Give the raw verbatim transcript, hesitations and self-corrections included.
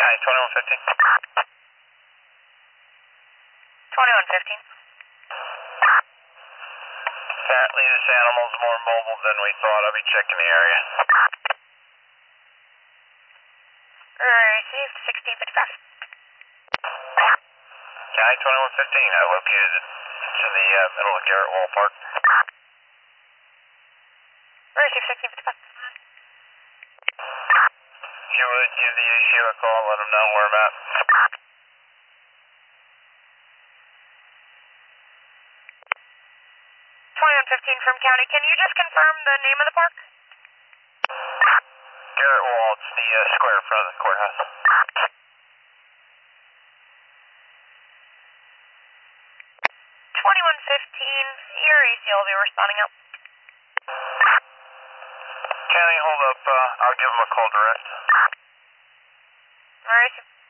County twenty-one fifteen. twenty-one fifteen. Apparently this animal's more mobile than we thought. I'll be checking the area. Received sixteen fifty-five. County twenty-one fifteen, I located it. It's in the uh, middle of Garrett Wall Park. Received sixteen fifty-five. If you would give the issue a call, let them know where I'm at. twenty-one fifteen from County. Can you just confirm the name of the park? Garrett Wall, it's the uh, square in front of the courthouse. twenty-one fifteen, your E C will be responding out. County, hold up. Uh, I'll give them a call direct. Alright.